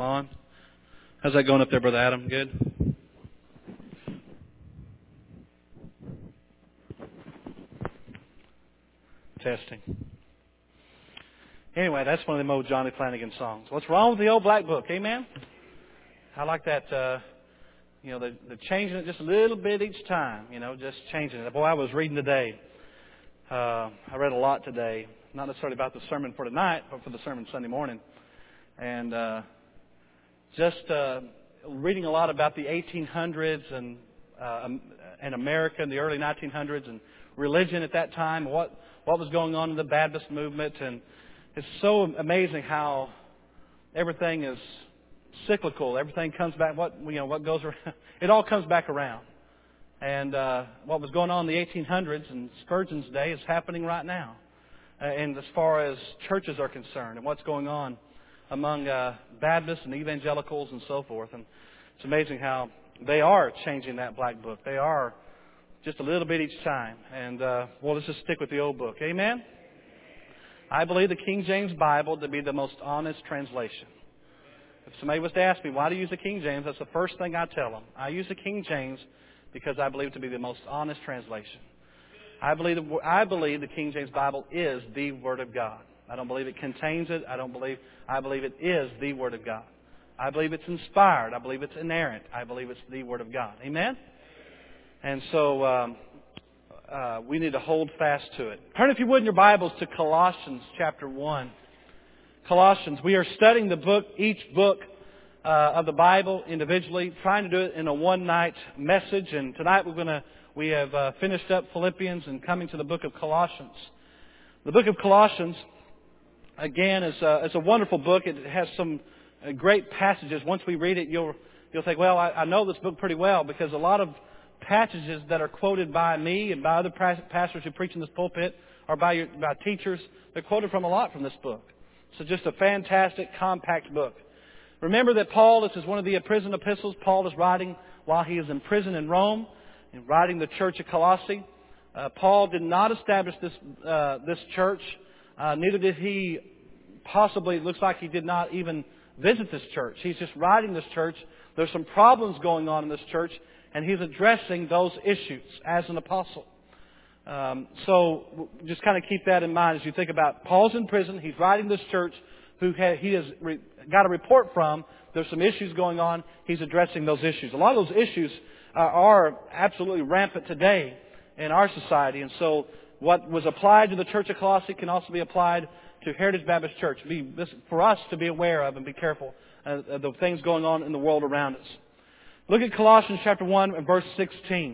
I'm on. How's that going up there, Brother Adam? Good? Testing. Anyway, that's one of them old Johnny Flanagan songs. What's wrong with the old black book? Amen? I like that, they're changing it just a little bit each time, just changing it. Boy, I was reading today. I read a lot today. Not necessarily about the sermon for tonight, but for the sermon Sunday morning. And just reading a lot about the 1800s and America in the early 1900s and religion at that time, what was going on in the Baptist movement. And it's so amazing how everything is cyclical. Everything comes back. What goes around, it all comes back around. And what was going on in the 1800s and Spurgeon's day is happening right now. And as far as churches are concerned and what's going on among Baptists and evangelicals and so forth. And it's amazing how they are changing that black book. They are just a little bit each time. And let's just stick with the old book. Amen? I believe the King James Bible to be the most honest translation. If somebody was to ask me, why do you use the King James? That's the first thing I tell them. I use the King James because I believe it to be the most honest translation. I believe the King James Bible is the Word of God. I don't believe it contains it. I believe it is the Word of God. I believe it's inspired. I believe it's inerrant. I believe it's the Word of God. Amen? And so we need to hold fast to it. Turn, if you would, in your Bibles to Colossians chapter 1. Colossians. We are studying each book of the Bible individually, trying to do it in a one-night message. And tonight we have finished up Philippians and coming to the book of Colossians. The book of Colossians, again, is a wonderful book. It has some great passages. Once we read it, you'll think, well, I know this book pretty well, because a lot of passages that are quoted by me and by other pastors who preach in this pulpit or by teachers, they're quoted from a lot from this book. So just a fantastic, compact book. Remember that this is one of the prison epistles Paul is writing while he is in prison in Rome and writing the church of Colossae. Paul did not establish this church. Neither did he possibly, it looks like he did not even visit this church. He's just writing this church. There's some problems going on in this church, and he's addressing those issues as an apostle. So just kind of keep that in mind as you think about Paul's in prison. He's writing this church he has got a report from. There's some issues going on. He's addressing those issues. A lot of those issues are absolutely rampant today in our society. And so what was applied to the church of Colossae can also be applied to Heritage Baptist Church. For us to be aware of and be careful of the things going on in the world around us. Look at Colossians chapter 1 and verse 16.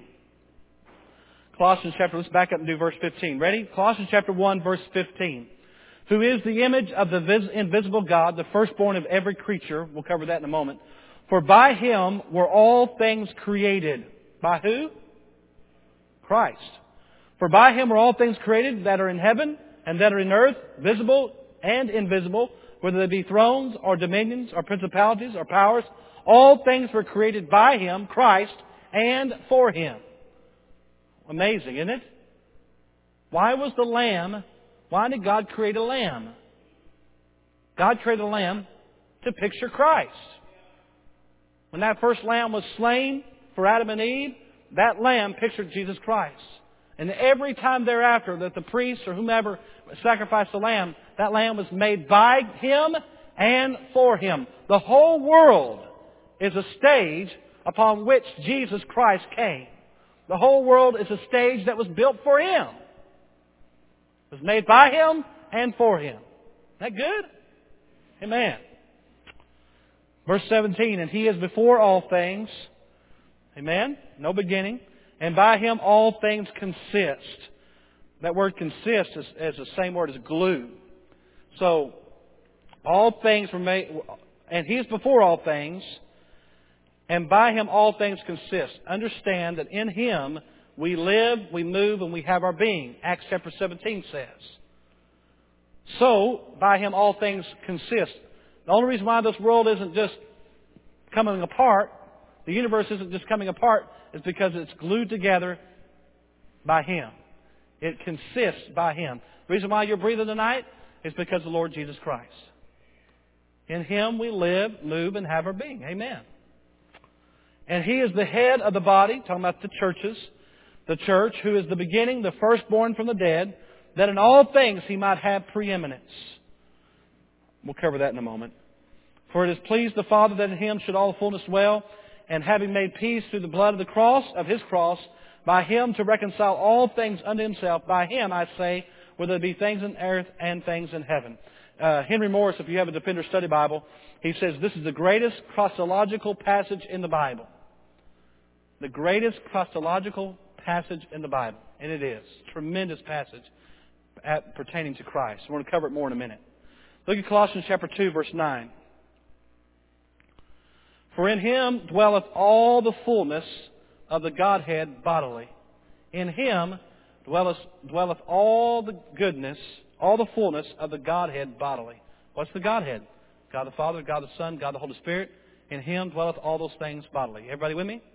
Let's back up and do verse 15. Ready? Colossians chapter 1, verse 15. Who is the image of the invisible God, the firstborn of every creature. We'll cover that in a moment. For by Him were all things created. By who? Christ. For by Him were all things created that are in heaven and that are in earth, visible and invisible, whether they be thrones or dominions or principalities or powers. All things were created by Him, Christ, and for Him. Amazing, isn't it? Why did God create a lamb? God created a lamb to picture Christ. When that first lamb was slain for Adam and Eve, that lamb pictured Jesus Christ. And every time thereafter that the priest or whomever sacrificed the lamb, that lamb was made by Him and for Him. The whole world is a stage upon which Jesus Christ came. The whole world is a stage that was built for Him. It was made by Him and for Him. Isn't that good? Amen. Verse 17, and He is before all things. Amen? No beginning. And by Him all things consist. That word consist is the same word as glue. So, all things were made, and He is before all things, and by Him all things consist. Understand that in Him we live, we move, and we have our being. Acts chapter 17 says. So, by Him all things consist. The only reason why this world isn't just coming apart, the universe isn't just coming apart, is because it's glued together by Him. It consists by Him. The reason why you're breathing tonight is because of the Lord Jesus Christ. In Him we live, move, and have our being. Amen. And He is the head of the body, talking about the churches, the church, who is the beginning, the firstborn from the dead, that in all things He might have preeminence. We'll cover that in a moment. For it has pleased the Father that in Him should all the fullness dwell, and having made peace through the blood of the cross, of His cross, by Him to reconcile all things unto Himself. By Him, I say, whether it be things in earth and things in heaven. Henry Morris, if you have a Defender Study Bible, he says this is the greatest Christological passage in the Bible. The greatest Christological passage in the Bible. And it is. Tremendous passage pertaining to Christ. We're going to cover it more in a minute. Look at Colossians chapter 2, verse 9. For in Him dwelleth all the fullness of the Godhead bodily. In Him dwelleth all the goodness, all the fullness of the Godhead bodily. What's the Godhead? God the Father, God the Son, God the Holy Spirit. In Him dwelleth all those things bodily. Everybody with me?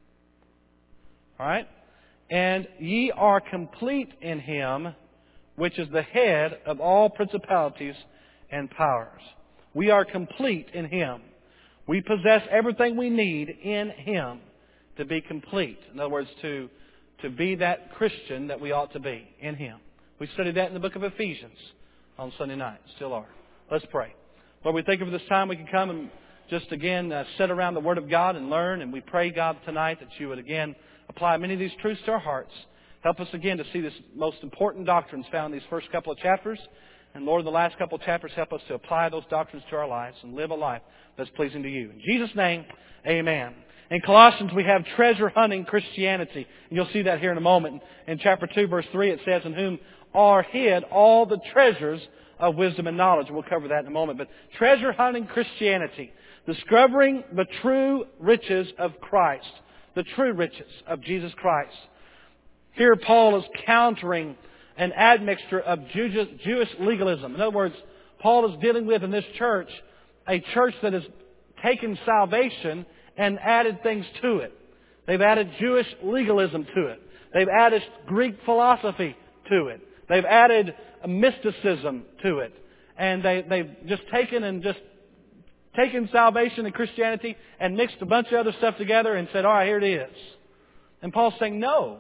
All right? And ye are complete in Him, which is the head of all principalities and powers. We are complete in Him. We possess everything we need in Him to be complete. In other words, to be that Christian that we ought to be in Him. We studied that in the book of Ephesians on Sunday night. Still are. Let's pray. Lord, we thank You for this time we can come and just again sit around the Word of God and learn. And we pray, God, tonight that You would again apply many of these truths to our hearts. Help us again to see this most important doctrines found in these first couple of chapters. And Lord, in the last couple of chapters, help us to apply those doctrines to our lives and live a life that's pleasing to You. In Jesus' name, amen. In Colossians, we have treasure hunting Christianity. And you'll see that here in a moment. In chapter 2, verse 3, it says, in whom are hid all the treasures of wisdom and knowledge. We'll cover that in a moment. But treasure hunting Christianity. Discovering the true riches of Christ. The true riches of Jesus Christ. Here Paul is countering an admixture of Jewish legalism. In other words, Paul is dealing with in this church a church that has taken salvation and added things to it. They've added Jewish legalism to it. They've added Greek philosophy to it. They've added mysticism to it. And they've just taken salvation and Christianity and mixed a bunch of other stuff together and said, all right, here it is. And Paul's saying, no.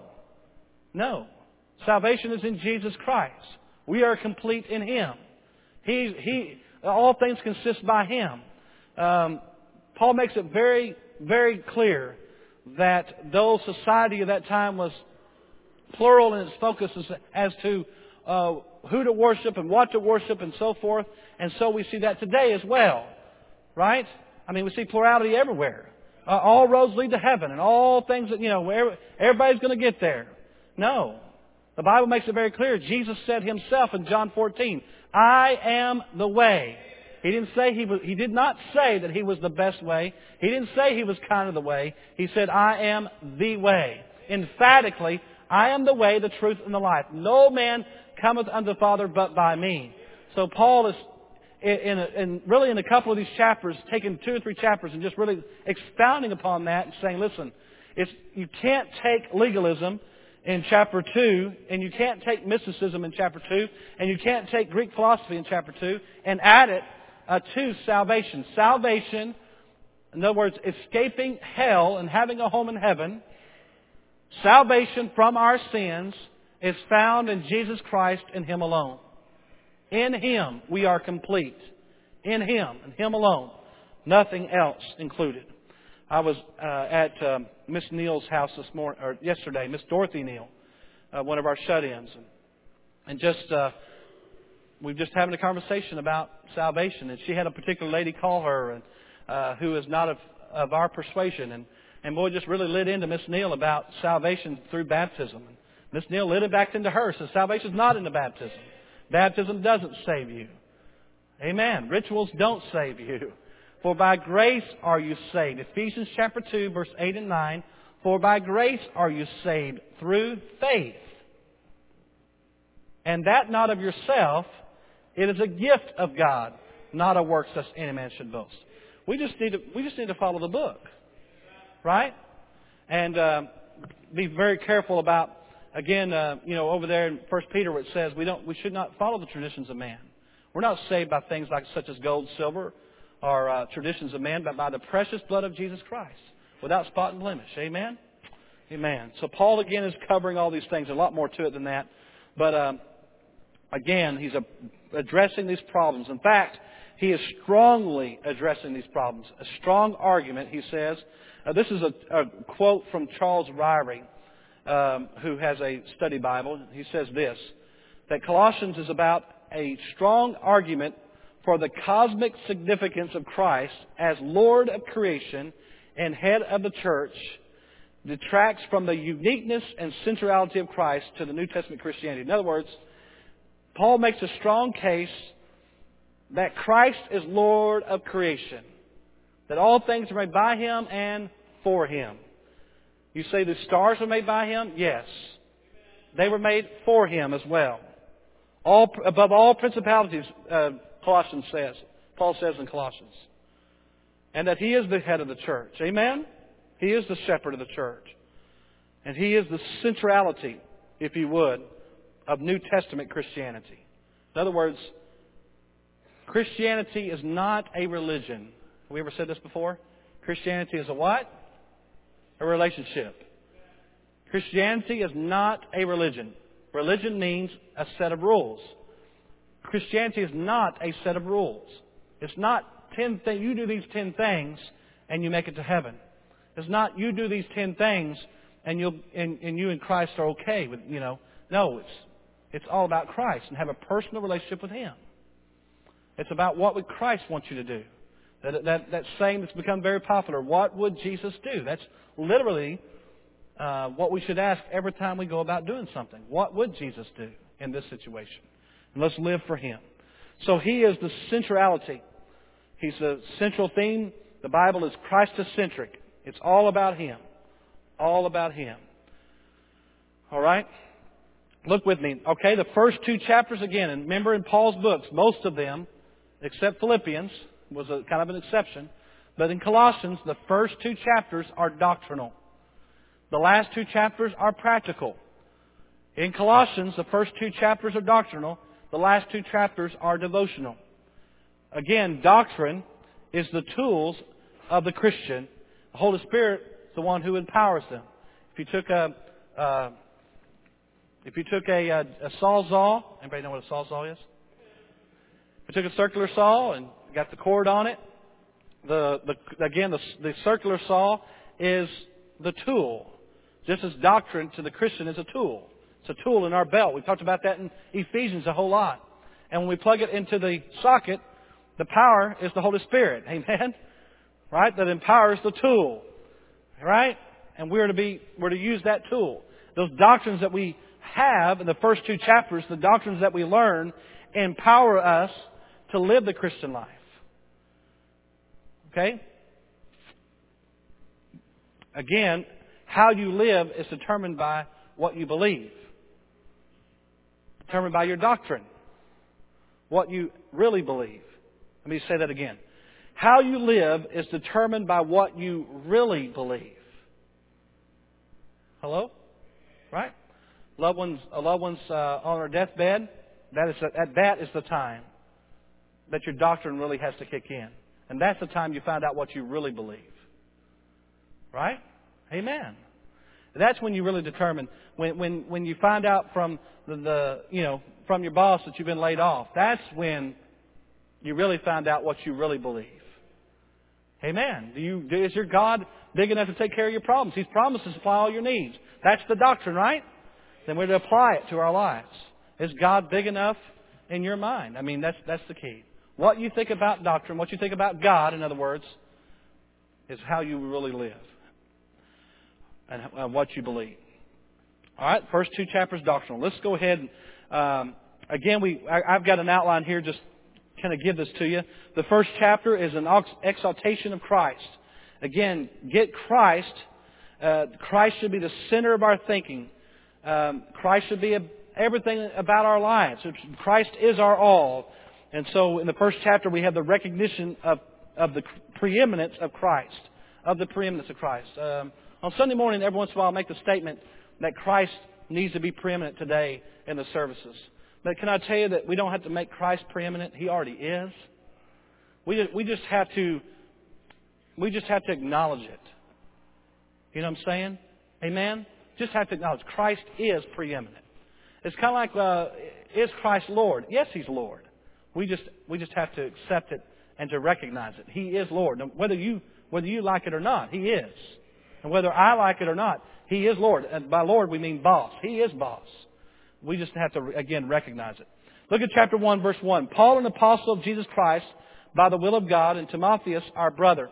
Salvation is in Jesus Christ. We are complete in Him. All things consist by Him. Paul makes it very, very clear that though society of that time was plural in its focus as to who to worship and what to worship and so forth, and so we see that today as well. Right? I mean, we see plurality everywhere. All roads lead to heaven and all things that, everybody's going to get there. No. The Bible makes it very clear. Jesus said Himself in John 14, I am the way. He did not say that He was the best way. He didn't say He was kind of the way. He said, I am the way. Emphatically, I am the way, the truth, and the life. No man cometh unto the Father but by me. So Paul is really in a couple of these chapters, taking 2 or 3 chapters and just really expounding upon that and saying, listen, you can't take legalism in chapter 2, and you can't take mysticism in chapter 2, and you can't take Greek philosophy in chapter 2 and add it to salvation. Salvation, in other words, escaping hell and having a home in heaven, salvation from our sins is found in Jesus Christ and Him alone. In Him we are complete. In Him and Him alone. Nothing else included. I was at Miss Neal's house yesterday, Miss Dorothy Neal, one of our shut-ins, and we've just having a conversation about salvation. And she had a particular lady call her, who is not of our persuasion, and boy, just really lit into Miss Neal about salvation through baptism. And Miss Neal lit it back into her. Says salvation is not in the baptism. Baptism doesn't save you. Amen. Rituals don't save you. For by grace are you saved. Ephesians chapter 2, verse 8 and 9. For by grace are you saved through faith. And that not of yourself, it is a gift of God, not a work such any man should boast. We just need to follow the book. Right? And be very careful about, again, over there in 1 Peter where it says we should not follow the traditions of man. We're not saved by things like such as gold, silver, or traditions of man, but by the precious blood of Jesus Christ, without spot and blemish. Amen? Amen. So Paul, again, is covering all these things. A lot more to it than that. But, again, he's addressing these problems. In fact, he is strongly addressing these problems. A strong argument, he says. This is a quote from Charles Ryrie, who has a study Bible. He says this, that Colossians is about a strong argument for the cosmic significance of Christ as Lord of creation and head of the church detracts from the uniqueness and centrality of Christ to the New Testament Christianity. In other words, Paul makes a strong case that Christ is Lord of creation, that all things are made by Him and for Him. You say the stars were made by Him? Yes. They were made for Him as well. Above all principalities, Colossians says, Paul says in Colossians. And that He is the head of the church. Amen? He is the shepherd of the church. And He is the centrality, if you would, of New Testament Christianity. In other words, Christianity is not a religion. Have we ever said this before? Christianity is a what? A relationship. Christianity is not a religion. Religion means a set of rules. Christianity is not a set of rules. It's not 10 things. You do these 10 things and you make it to heaven. It's not you do these 10 things and you and Christ are okay with, No, it's all about Christ and have a personal relationship with Him. It's about what would Christ want you to do. That saying that's become very popular. What would Jesus do? That's literally what we should ask every time we go about doing something. What would Jesus do in this situation? And let's live for Him. So He is the centrality. He's the central theme. The Bible is Christocentric. It's all about Him. All about Him. All right? Look with me. Okay, the first 2 chapters again. And remember in Paul's books, most of them, except Philippians, was a kind of an exception. But in Colossians, the first 2 chapters are doctrinal. The last 2 chapters are practical. In Colossians, the first 2 chapters are doctrinal. The last 2 chapters are devotional. Again, doctrine is the tools of the Christian. The Holy Spirit is the one who empowers them. If you took a sawzall, anybody know what a sawzall is? If you took a circular saw and got the cord on it, the circular saw is the tool. Just as doctrine to the Christian is a tool. It's a tool in our belt. We talked about that in Ephesians a whole lot. And when we plug it into the socket, the power is the Holy Spirit. Amen? Right? That empowers the tool. Right? And we're to use that tool. Those doctrines that we have in the first 2 chapters, the doctrines that we learn, empower us to live the Christian life. Okay? Again, how you live is determined by what you believe. Determined by your doctrine. What you really believe. Let me say that again. How you live is determined by what you really believe. Hello? Right? A loved one's on their deathbed. That is the time that your doctrine really has to kick in. And that's the time you find out what you really believe. Right? Amen. That's when you really determine. When you find out from from your boss that you've been laid off, that's when you really find out what you really believe. Amen. Is your God big enough to take care of your problems? He's promised to supply all your needs. That's the doctrine, right? Then we're to apply it to our lives. Is God big enough in your mind? I mean, that's the key. What you think about doctrine, what you think about God, in other words, is how you really live and what you believe. All right, first 2 chapters doctrinal. Let's go ahead and again, I've got an outline here. Just kind of give this to you. The first chapter is an exaltation of Christ. Again, get Christ. Christ should be the center of our thinking. Christ should be everything about our lives. Christ is our all. And so in the first chapter we have the recognition of the preeminence of Christ. Of the preeminence of Christ. On Sunday morning, every once in a while I'll make the statement that Christ needs to be preeminent today in the services. But can I tell you that we don't have to make Christ preeminent? He already is. We just have to acknowledge it. You know what I'm saying? Amen? Just have to acknowledge Christ is preeminent. It's kind of like, is Christ Lord? Yes, He's Lord. We just have to accept it and to recognize it. He is Lord. Now, whether you like it or not, He is. And whether I like it or not, He is Lord. And by Lord, we mean boss. He is boss. We just have to, again, recognize it. Look at chapter 1, verse 1. Paul, an apostle of Jesus Christ, by the will of God, and Timotheus, our brother,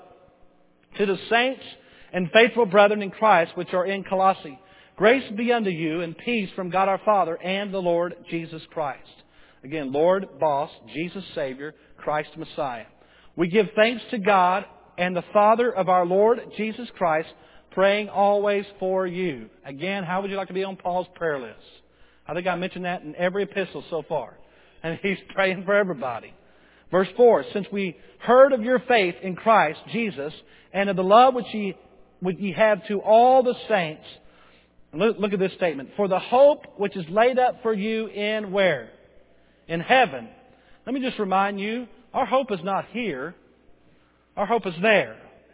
to the saints and faithful brethren in Christ, which are in Colossae, grace be unto you, and peace from God our Father and the Lord Jesus Christ. Again, Lord, boss, Jesus, Savior, Christ, Messiah. We give thanks to God and the Father of our Lord Jesus Christ, praying always for you. Again, how would you like to be on Paul's prayer list? I think I mentioned that in every epistle so far. And he's praying for everybody. Verse 4, since we heard of your faith in Christ Jesus and of the love which ye have to all the saints. Look at this statement. For the hope which is laid up for you in where? In heaven. Let me just remind you, our hope is not here. Our hope is there.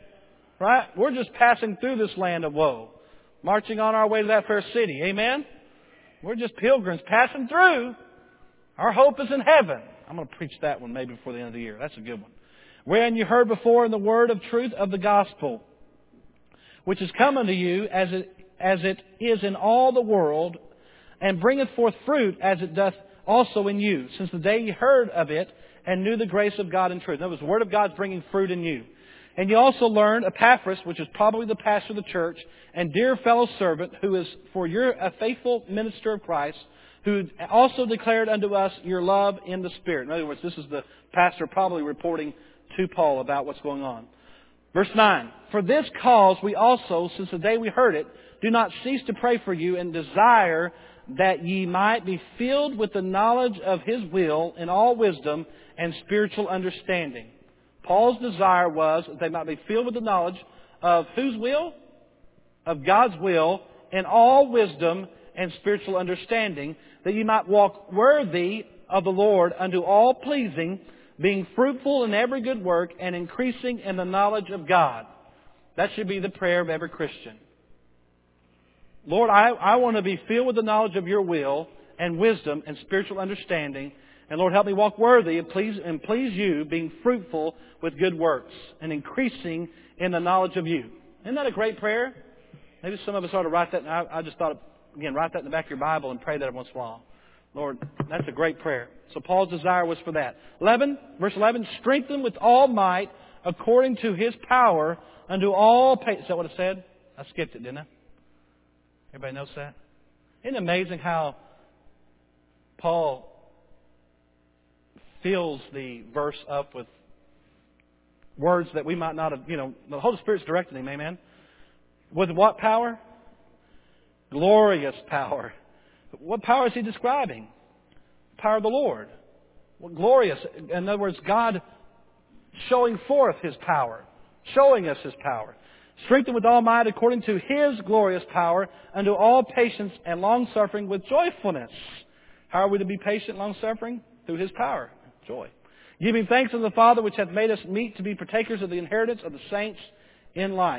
Right? We're just passing through this land of woe. Marching on our way to that fair city. Amen? We're just pilgrims passing through. Our hope is in heaven. I'm going to preach that one maybe before the end of the year. That's a good one. Wherein you heard before in the word of truth of the gospel, which is come unto you as it is in all the world, and bringeth forth fruit as it doth also in you, since the day you heard of it and knew the grace of God in truth. In other words, the word of God's bringing fruit in you. And you also learned Epaphras, which is probably the pastor of the church, and dear fellow servant, who is for you a faithful minister of Christ, who also declared unto us your love in the Spirit. In other words, this is the pastor probably reporting to Paul about what's going on. Verse 9, for this cause we also, since the day we heard it, do not cease to pray for you and desire that ye might be filled with the knowledge of His will in all wisdom and spiritual understanding. Paul's desire was that they might be filled with the knowledge of whose will? Of God's will in all wisdom and spiritual understanding, that ye might walk worthy of the Lord unto all pleasing, being fruitful in every good work and increasing in the knowledge of God. That should be the prayer of every Christian. Lord, I want to be filled with the knowledge of your will and wisdom and spiritual understanding. And Lord, help me walk worthy and please you, being fruitful with good works and increasing in the knowledge of you. Isn't that a great prayer? Maybe some of us ought to write that. I just thought, again, write that in the back of your Bible and pray that every once in a while. Lord, that's a great prayer. So Paul's desire was for that. Verse 11, strengthen with all might according to His power unto all patience. Is that what it said? I skipped it, didn't I? Everybody knows that? Isn't it amazing how Paul fills the verse up with words that we might not have, the Holy Spirit's directing him, amen? With what power? Glorious power. What power is he describing? The power of the Lord. Well, glorious. In other words, God showing forth His power. Showing us His power. Strengthened with all might according to His glorious power unto all patience and long-suffering with joyfulness. How are we to be patient, long-suffering? Through His power. Joy. Giving thanks unto the Father which hath made us meet to be partakers of the inheritance of the saints in light.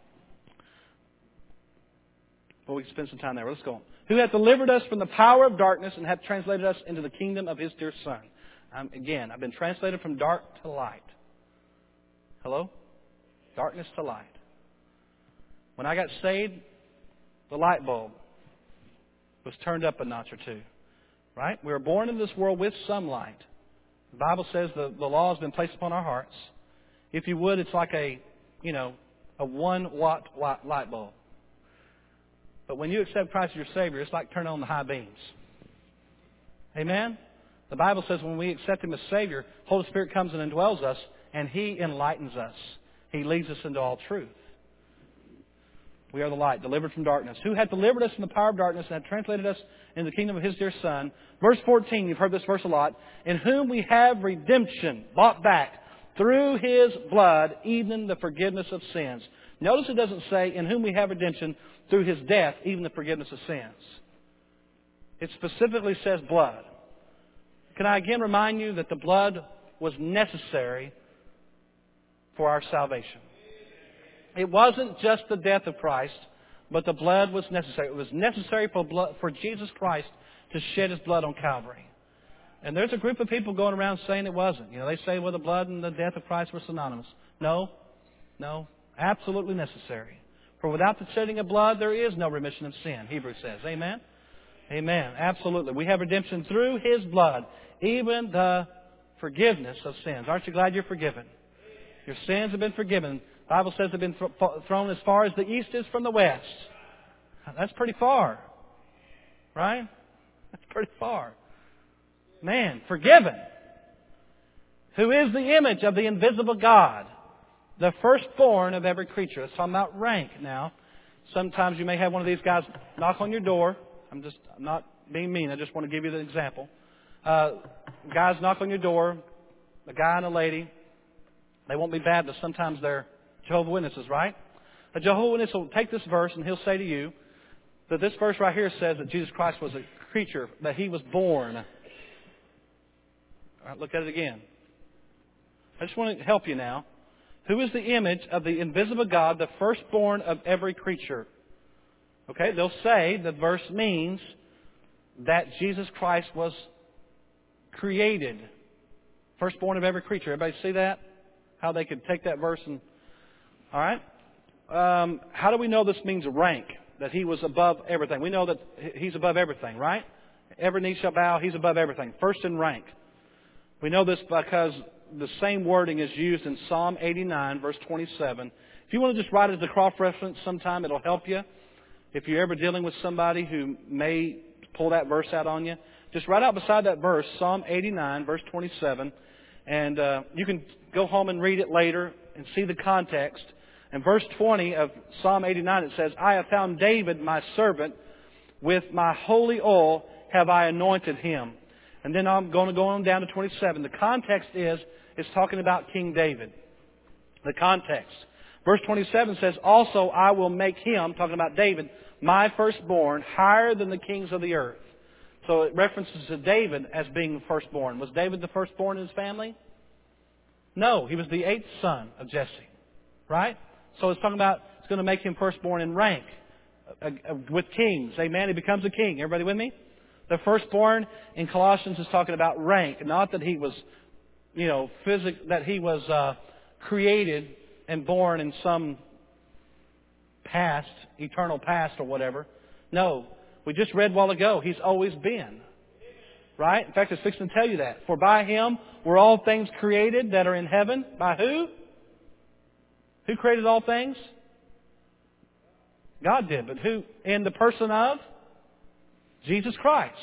Well, we can spend some time there. Let's go on. Who hath delivered us from the power of darkness and hath translated us into the kingdom of His dear Son. Again, I've been translated from dark to light. Hello? Darkness to light. When I got saved, the light bulb was turned up a notch or two. Right? We were born into this world with some light. The Bible says the law has been placed upon our hearts. If you would, it's like a 1-watt light bulb. But when you accept Christ as your Savior, it's like turning on the high beams. Amen? The Bible says when we accept Him as Savior, Holy Spirit comes and indwells us, and He enlightens us. He leads us into all truth. We are the light, delivered from darkness. Who hath delivered us from the power of darkness and hath translated us into the kingdom of His dear Son. Verse 14, you've heard this verse a lot. In whom we have redemption, bought back, through His blood, even the forgiveness of sins. Notice it doesn't say, in whom we have redemption, through His death, even the forgiveness of sins. It specifically says blood. Can I again remind you that the blood was necessary for our salvation. It wasn't just the death of Christ, but the blood was necessary. It was necessary for Jesus Christ to shed His blood on Calvary. And there's a group of people going around saying it wasn't. They say, well, the blood and the death of Christ were synonymous. No, absolutely necessary. For without the shedding of blood, there is no remission of sin, Hebrews says. Amen? Amen. Absolutely. We have redemption through His blood, even the forgiveness of sins. Aren't you glad you're forgiven? Your sins have been forgiven. The Bible says they've been thrown as far as the east is from the west. That's pretty far. Right? That's pretty far. Man, forgiven. Who is the image of the invisible God, the firstborn of every creature. It's talking about rank now. Sometimes you may have one of these guys knock on your door. I'm not being mean. I just want to give you the example. Guys knock on your door, a guy and a lady. They won't be Baptists. Sometimes they're Jehovah's Witnesses, right? A Jehovah's Witness will take this verse and he'll say to you that this verse right here says that Jesus Christ was a creature, that He was born. All right, look at it again. I just want to help you now. Who is the image of the invisible God, the firstborn of every creature? Okay, they'll say the verse means that Jesus Christ was created. Firstborn of every creature. Everybody see that? How they could take that verse and... All right. How do we know this means rank? That He was above everything. We know that He's above everything, right? Every knee shall bow. He's above everything. First in rank. We know this because the same wording is used in Psalm 89, verse 27. If you want to just write it as a cross-reference sometime, it'll help you. If you're ever dealing with somebody who may pull that verse out on you, just write out beside that verse, Psalm 89, verse 27. And you can go home and read it later and see the context. In verse 20 of Psalm 89, it says, I have found David, my servant, with my holy oil have I anointed him. And then I'm going to go on down to 27. The context is, it's talking about King David. The context. Verse 27 says, also I will make him, talking about David, my firstborn, higher than the kings of the earth. So it references to David as being the firstborn. Was David the firstborn in his family? No, he was the 8th son of Jesse. Right? So it's talking about, it's going to make him firstborn in rank with kings. Amen? He becomes a king. Everybody with me? The firstborn in Colossians is talking about rank. Not that he was, that he was created and born in some past, eternal past or whatever. No. We just read a while ago, He's always been. Right? In fact, it's fixing to tell you that. For by Him were all things created that are in heaven. By who? Who created all things? God did. But who? In the person of? Jesus Christ.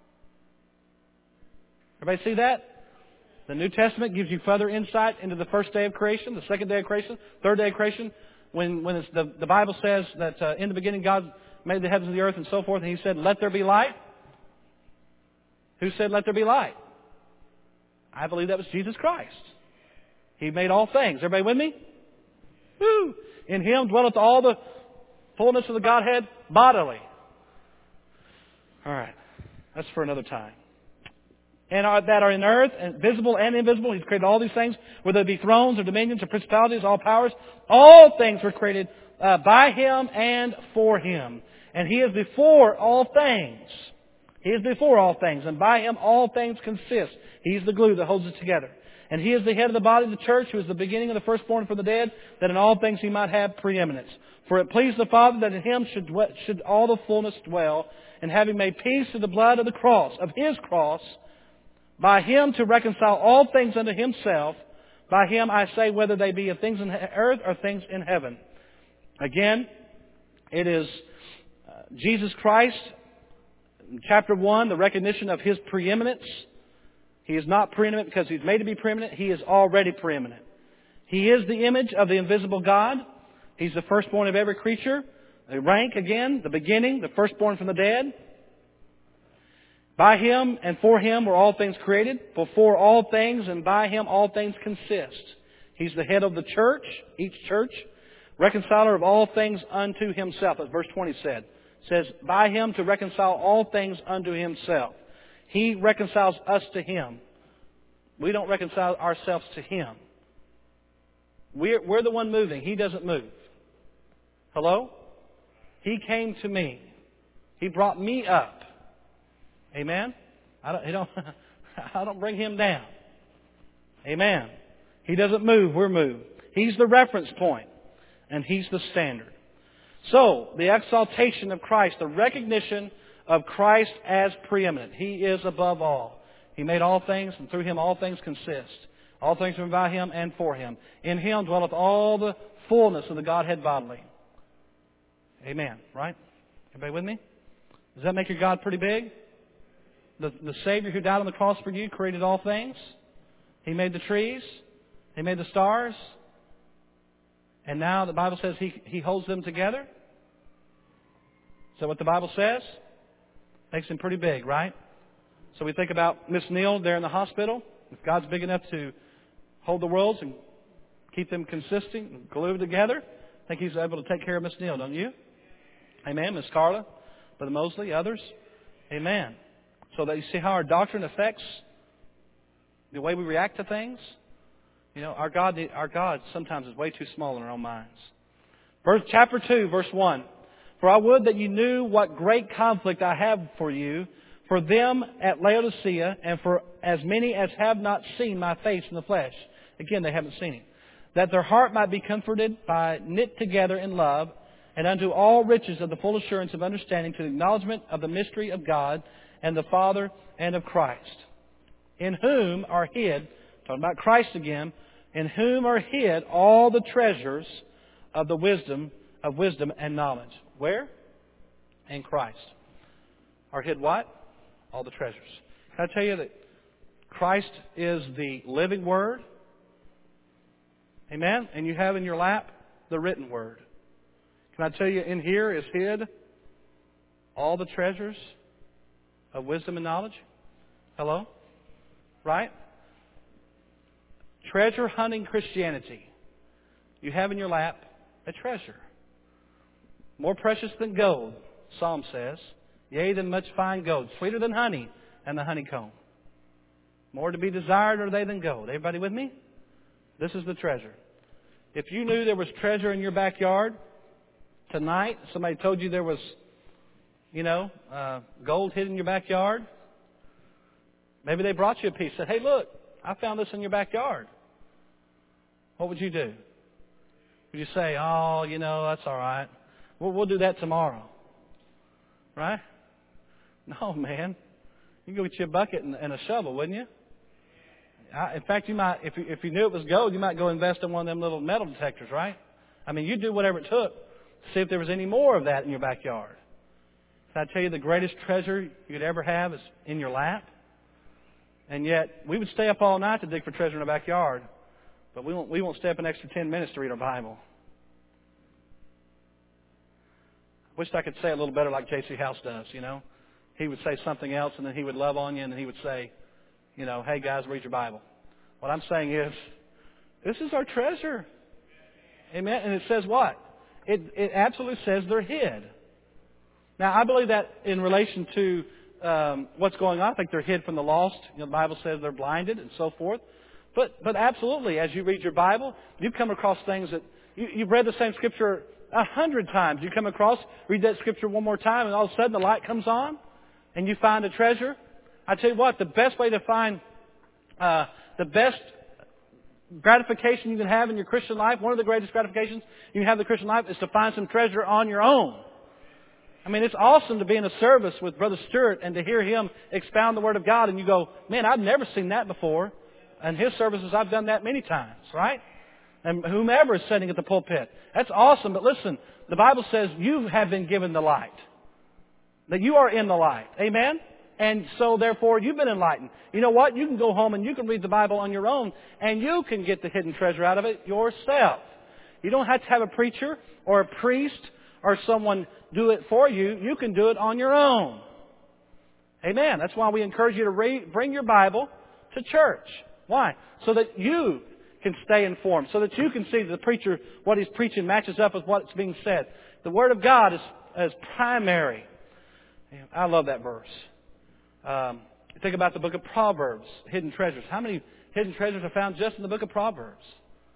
Everybody see that? The New Testament gives you further insight into the first day of creation, the second day of creation, third day of creation. When it's the Bible says that in the beginning God made the heavens and the earth and so forth, and He said, let there be light. Who said, let there be light? I believe that was Jesus Christ. He made all things. Everybody with me? Woo! In Him dwelleth all the fullness of the Godhead bodily. All right. That's for another time. And that are in earth, and visible and invisible. He's created all these things, whether it be thrones or dominions or principalities, all powers. All things were created by Him and for Him. And He is before all things. He is before all things. And by Him all things consist. He's the glue that holds it together. And He is the head of the body of the church, who is the beginning of the firstborn from the dead, that in all things He might have preeminence. For it pleased the Father that in Him should all the fullness dwell, and having made peace through the blood of the cross, of His cross, by Him to reconcile all things unto Himself. By Him I say, whether they be of things in earth or things in heaven. Again, it is Jesus Christ, in chapter 1, the recognition of His preeminence. He is not preeminent because He's made to be preeminent. He is already preeminent. He is the image of the invisible God. He's the firstborn of every creature. The rank, again, the beginning, the firstborn from the dead. By Him and for Him were all things created. Before all things and by Him all things consist. He's the head of the church, each church. Reconciler of all things unto Himself, as verse 20 said. It says, by Him to reconcile all things unto Himself. He reconciles us to Him. We don't reconcile ourselves to Him. We're the one moving. He doesn't move. Hello? He came to me. He brought me up. Amen? I don't bring Him down. Amen. He doesn't move. We're moved. He's the reference point, and He's the standard. So, the exaltation of Christ, the recognition of Christ as preeminent. He is above all. He made all things, and through Him all things consist. All things are by Him and for Him. In Him dwelleth all the fullness of the Godhead bodily. Amen. Right? Everybody with me? Does that make your God pretty big? The Savior who died on the cross for you created all things. He made the trees. He made the stars. And now the Bible says He holds them together. Is that what the Bible says? Makes Him pretty big, right? So we think about Miss Neal there in the hospital. If God's big enough to hold the worlds and keep them consistent and glued together, I think He's able to take care of Miss Neal, don't you? Amen. Miss Carla, Brother Mosley, others. Amen. So that you see how our doctrine affects the way we react to things. You know, our God sometimes is way too small in our own minds. Chapter 2, verse 1. For I would that you knew what great conflict I have for you, for them at Laodicea, and for as many as have not seen my face in the flesh. Again, they haven't seen Him. That their heart might be comforted by knit together in love, and unto all riches of the full assurance of understanding, to the acknowledgement of the mystery of God, and the Father, and of Christ, in whom are hid, talking about Christ again, in whom are hid all the treasures of the wisdom and knowledge. Where? In Christ. Are hid what? All the treasures. Can I tell you that Christ is the living Word? Amen? And you have in your lap the written Word. Can I tell you, in here is hid all the treasures of wisdom and knowledge? Hello? Right? Treasure hunting Christianity. You have in your lap a treasure. More precious than gold, Psalm says. Yea, than much fine gold. Sweeter than honey and the honeycomb. More to be desired are they than gold. Everybody with me? This is the treasure. If you knew there was treasure in your backyard tonight, somebody told you there was, gold hidden in your backyard. Maybe they brought you a piece. Said, hey, look, I found this in your backyard. What would you do? Would you say, oh, that's all right. We'll do that tomorrow. Right? No, man. You go get you a bucket and a shovel, wouldn't you? In fact, you might, if you knew it was gold, you might go invest in one of them little metal detectors, right? I mean, you'd do whatever it took to see if there was any more of that in your backyard. Can I tell you the greatest treasure you could ever have is in your lap? And yet, we would stay up all night to dig for treasure in our backyard, but we won't stay up an extra 10 minutes to read our Bible. I wished I could say it a little better like J.C. House does, He would say something else, and then he would love on you, and then he would say, hey, guys, read your Bible. What I'm saying is, this is our treasure. Amen? And it says what? It absolutely says they're hid. Now, I believe that in relation to what's going on. I think they're hid from the lost. The Bible says they're blinded and so forth. But absolutely, as you read your Bible, you come across things that you've read the same Scripture 100 times. You come across, read that Scripture one more time, and all of a sudden the light comes on, and you find a treasure. I tell you what, the best way to find the best gratification you can have in your Christian life, one of the greatest gratifications you can have in the Christian life, is to find some treasure on your own. I mean, it's awesome to be in a service with Brother Stewart and to hear him expound the Word of God, and you go, man, I've never seen that before. And his services, I've done that many times, right? And whomever is sitting at the pulpit. That's awesome, but listen, the Bible says you have been given the light. That you are in the light. Amen? And so, therefore, you've been enlightened. You know what? You can go home and you can read the Bible on your own, and you can get the hidden treasure out of it yourself. You don't have to have a preacher or a priest or someone do it for you. You can do it on your own. Amen. That's why we encourage you to bring your Bible to church. Why? So that you can stay informed. So that you can see the preacher, what he's preaching matches up with what's being said. The Word of God is primary. I love that verse. Think about the book of Proverbs, hidden treasures. How many hidden treasures are found just in the book of Proverbs?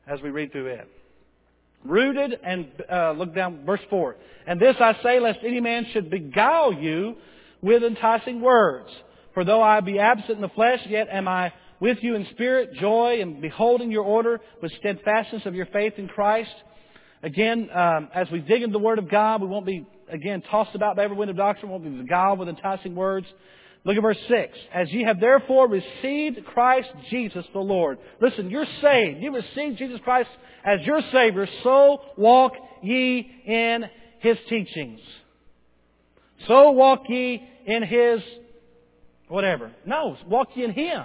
as we read through it. Rooted and, look down, verse 4. And this I say, lest any man should beguile you with enticing words. For though I be absent in the flesh, yet am I with you in spirit, joy, and beholding your order with steadfastness of your faith in Christ. Again, as we dig into the Word of God, we won't be, again, tossed about by every wind of doctrine. We won't be beguiled with enticing words. Look at verse 6. As ye have therefore received Christ Jesus the Lord. Listen, you're saved. You received Jesus Christ as your Savior. So walk ye in His teachings. So walk ye in His whatever. No, walk ye in Him.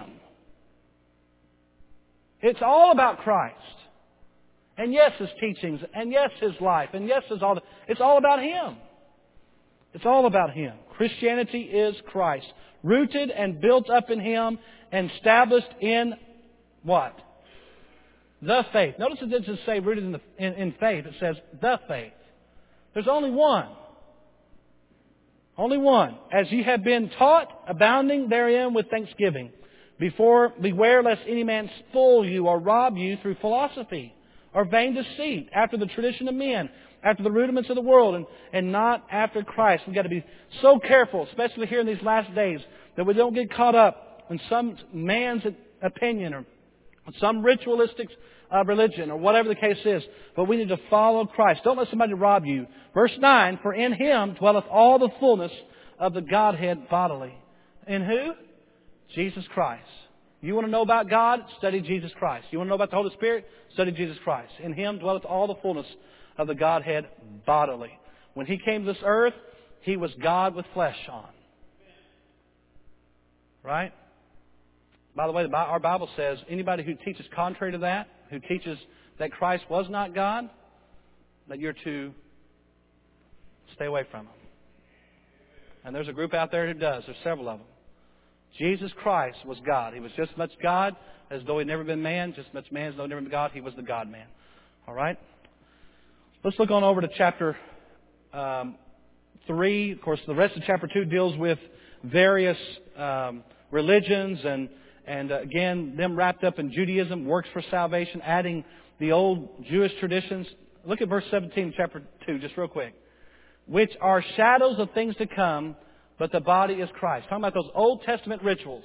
It's all about Christ. And yes, His teachings. And yes, His life. And yes, it's all about Him. It's all about Him. Christianity is Christ. Rooted and built up in Him and established in what? The faith. Notice it doesn't say rooted in faith. It says the faith. There's only one. Only one. As ye have been taught, abounding therein with thanksgiving. Beware lest any man spoil you or rob you through philosophy or vain deceit, after the tradition of men, after the rudiments of the world, and not after Christ. We've got to be so careful, especially here in these last days, that we don't get caught up in some man's opinion or some ritualistic religion or whatever the case is. But we need to follow Christ. Don't let somebody rob you. Verse 9, for in Him dwelleth all the fullness of the Godhead bodily. In who? Jesus Christ. You want to know about God? Study Jesus Christ. You want to know about the Holy Spirit? Study Jesus Christ. In Him dwelleth all the fullness of the Godhead bodily. When He came to this earth, He was God with flesh on. Right? By the way, our Bible says anybody who teaches contrary to that, who teaches that Christ was not God, that you're to stay away from Him. And there's a group out there who does. There's several of them. Jesus Christ was God. He was just as much God as though He'd never been man, just as much man as though He'd never been God. He was the God-man. All right? Let's look on over to chapter 3. Of course, the rest of chapter 2 deals with various religions and again, them wrapped up in Judaism, works for salvation, adding the old Jewish traditions. Look at verse 17 of chapter 2, just real quick. Which are shadows of things to come, but the body is Christ. Talking about those Old Testament rituals.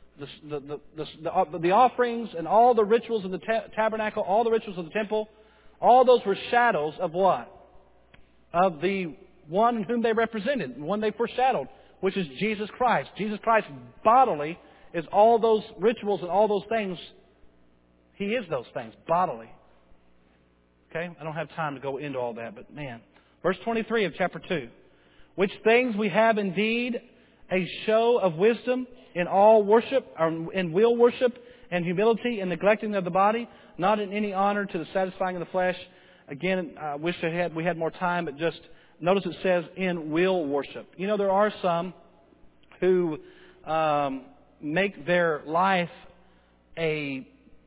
The offerings and all the rituals of the tabernacle, all the rituals of the temple, all those were shadows of what? Of the one whom they represented, the one they foreshadowed, which is Jesus Christ. Jesus Christ bodily is all those rituals and all those things. He is those things, bodily. Okay? I don't have time to go into all that, but man. Verse 23 of chapter 2. Which things we have indeed a show of wisdom in all worship, or in will worship and humility and neglecting of the body, not in any honor to the satisfying of the flesh. Again, I wish we had more time, but just notice it says in will worship. You know, there are some who make their life a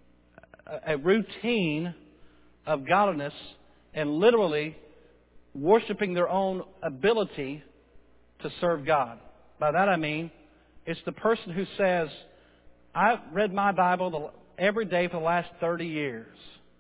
routine of godliness and literally worshiping their own ability to serve God. By that I mean, it's the person who says, I've read my Bible every day for the last 30 years.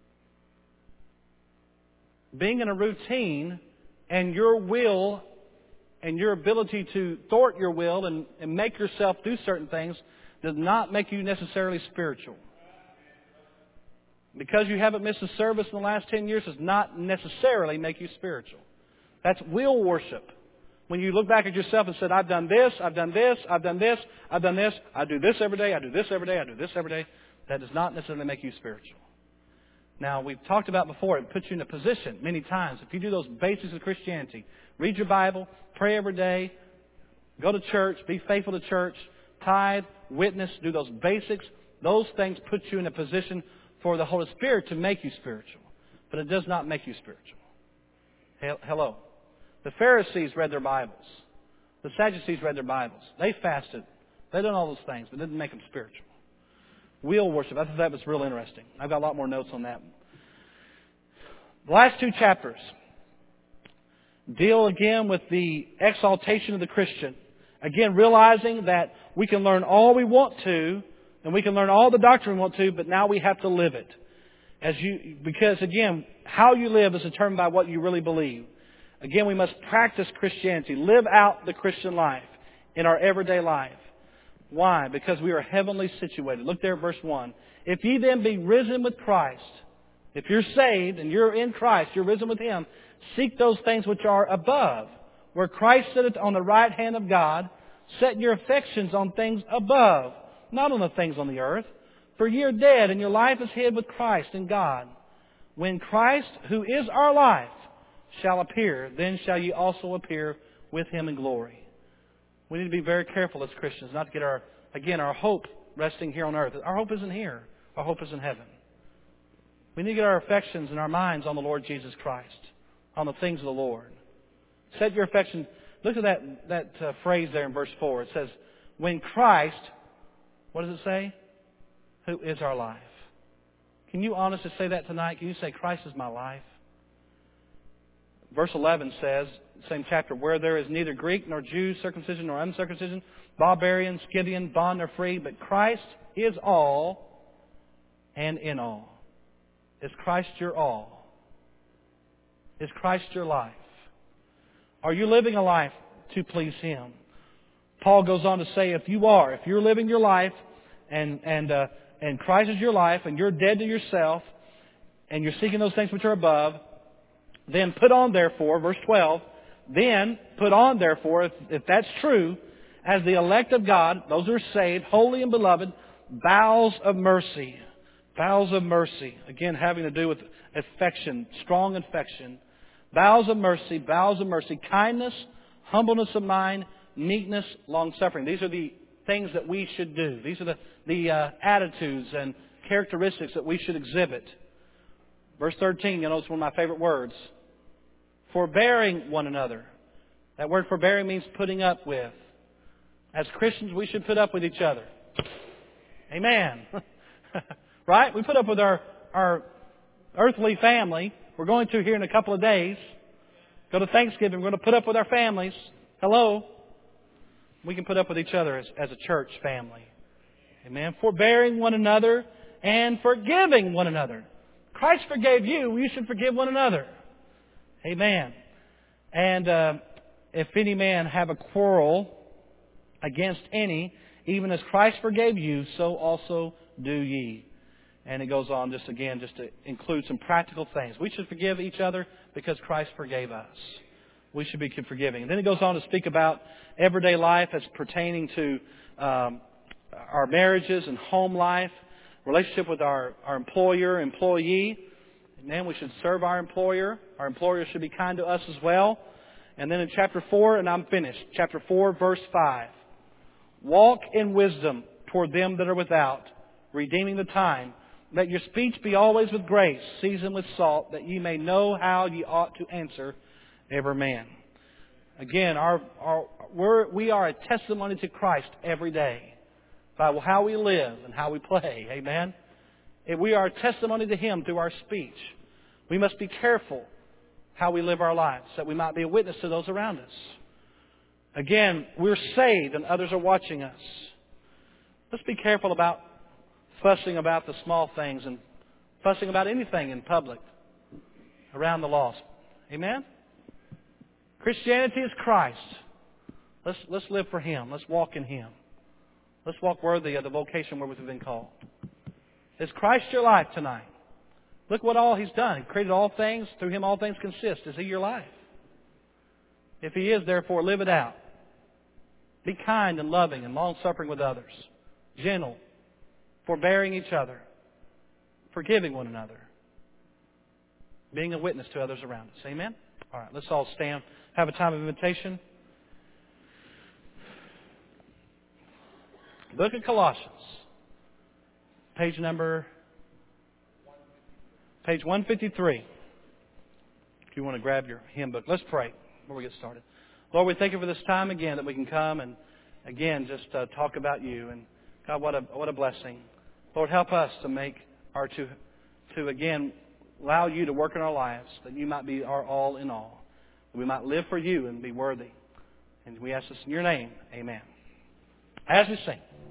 Being in a routine and your will and your ability to thwart your will and make yourself do certain things does not make you necessarily spiritual. Because you haven't missed a service in the last 10 years does not necessarily make you spiritual. That's will worship. When you look back at yourself and said, I've done this, I've done this, I've done this, I've done this, I do this every day, I do this every day, I do this every day, that does not necessarily make you spiritual. Now, we've talked about before, it puts you in a position many times. If you do those basics of Christianity, read your Bible, pray every day, go to church, be faithful to church, tithe, witness, do those basics, those things put you in a position for the Holy Spirit to make you spiritual. But it does not make you spiritual. Hello. The Pharisees read their Bibles. The Sadducees read their Bibles. They fasted. They done all those things, but it didn't make them spiritual. Will worship. I thought that was real interesting. I've got a lot more notes on that. The last two chapters deal again with the exaltation of the Christian. Again, realizing that we can learn all we want to, and we can learn all the doctrine we want to, but now we have to live it. Because again, how you live is determined by what you really believe. Again, we must practice Christianity, live out the Christian life in our everyday life. Why? Because we are heavenly situated. Look there at verse 1. If ye then be risen with Christ, if you're saved and you're in Christ, you're risen with Him, seek those things which are above, where Christ sitteth on the right hand of God. Set your affections on things above, not on the things on the earth. For ye are dead, and your life is hid with Christ in God. When Christ, who is our life, shall appear, then shall ye also appear with Him in glory. We need to be very careful as Christians not to get our hope resting here on earth. Our hope isn't here. Our hope is in heaven. We need to get our affections and our minds on the Lord Jesus Christ, on the things of the Lord. Set your affection. Look at that phrase there in verse 4. It says, when Christ, what does it say? Who is our life. Can you honestly say that tonight? Can you say, Christ is my life? Verse 11 says, same chapter, where there is neither Greek nor Jew, circumcision nor uncircumcision, barbarian, Scythian, bond nor free, but Christ is all and in all. Is Christ your all? Is Christ your life? Are you living a life to please Him? Paul goes on to say, if you're living your life and Christ is your life and you're dead to yourself and you're seeking those things which are above, then put on therefore, verse 12, then put on therefore, if that's true, as the elect of God, those who are saved, holy and beloved, bowels of mercy. Bowels of mercy. Again, having to do with affection, strong affection. Bowels of mercy, kindness, humbleness of mind, meekness, long-suffering. These are the things that we should do. These are the attitudes and characteristics that we should exhibit. Verse 13, it's one of my favorite words. Forbearing one another. That word forbearing means putting up with. As Christians, we should put up with each other. Amen. Right? We put up with our earthly family. We're going to here in a couple of days. Go to Thanksgiving. We're going to put up with our families. Hello. We can put up with each other as a church family. Amen. Forbearing one another and forgiving one another. Christ forgave you. You should forgive one another. Amen. And if any man have a quarrel against any, even as Christ forgave you, so also do ye. And it goes on just to include some practical things. We should forgive each other because Christ forgave us. We should be forgiving. And then it goes on to speak about everyday life as pertaining to our marriages and home life, relationship with our employer, employee. Amen. We should serve our employer. Our employer should be kind to us as well. And then in chapter 4, and I'm finished. Chapter 4, verse 5. Walk in wisdom toward them that are without, redeeming the time. Let your speech be always with grace, seasoned with salt, that ye may know how ye ought to answer every man. Again, we are a testimony to Christ every day by how we live and how we play. Amen. We are a testimony to Him through our speech. We must be careful how we live our lives, that we might be a witness to those around us. Again, we're saved and others are watching us. Let's be careful about fussing about the small things and fussing about anything in public around the lost. Amen? Christianity is Christ. Let's live for Him. Let's walk in Him. Let's walk worthy of the vocation where we've been called. Is Christ your life tonight? Look what all He's done. He created all things. Through Him all things consist. Is He your life? If He is, therefore, live it out. Be kind and loving and long-suffering with others. Gentle. Forbearing each other. Forgiving one another. Being a witness to others around us. Amen? All right, let's all stand. Have a time of invitation. Book of Colossians. Page 153. If you want to grab your hymn book. Let's pray before we get started. Lord, we thank You for this time again that we can come and again just talk about You. And God, what a blessing. Lord, help us to again allow You to work in our lives, that You might be our all in all. That we might live for You and be worthy. And we ask this in Your name. Amen. As we sing.